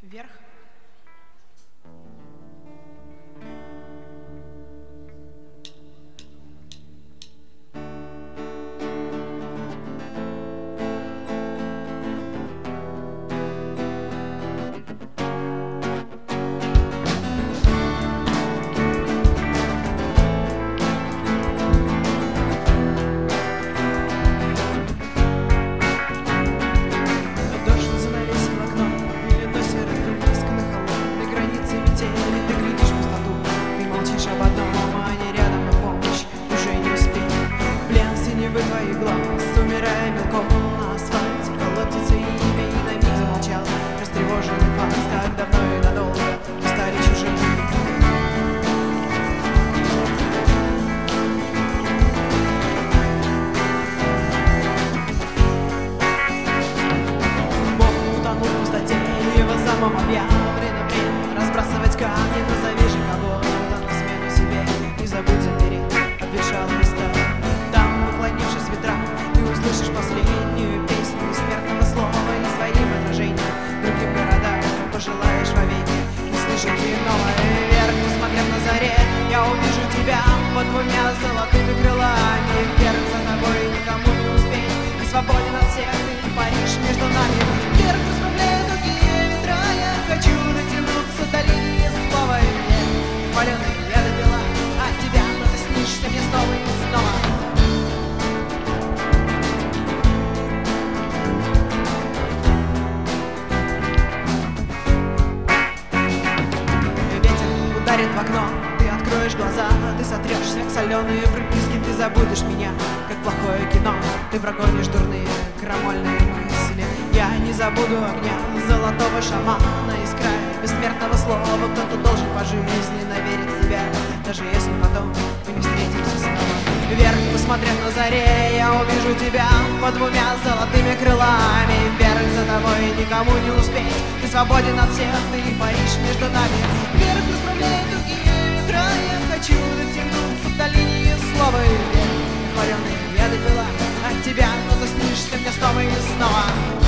Вверх. Твоих глаз, умирая мелком на асфальте, колотится имя, и на миг замолчал растревоженный факт, как давно и надолго мы стали чужими. Бог утонул в пустоте, его самым объявлено время разбрасывать камни, назови же кого-то на смену себе, не забудь замереть, обветшалый листа. Поклонившись ветрам, ты услышишь последнюю песню из смертного слова и своим отражением другим городам пожелаешь вовеки услышать иного. Вверх, несмотря на заре, я увижу тебя под двумя золотыми крылами. Вверх, за тобой никому не успеть, ты свободен от всех, ты паришь между нами. Вверх, расправляя другие ветра, я хочу дотянуться до линии слова. Вверх, хваленый, я допила от тебя, но ты снишься мне снова и снова. В окно, ты откроешь глаза, ты сотрешь снег, соленые брызги, ты забудешь меня, как плохое кино. Ты прогонишь дурные, крамольные мысли. Я не забуду огня золотого шамана из края бессмертного слова. Кто-то должен по жизни наверить тебя, даже если потом мы не встретимся снова. Вверх, посмотрев на заре, я увижу тебя под двумя золотыми крылами. Вверх, за тобой никому не успеть, ты свободен от всех, ты паришь между нами. Вверх, расправляя другие ветра, я хочу дотянуться до линии слова. Вверх, хваленый, я допила от тебя, но ты снишься мне снова и снова.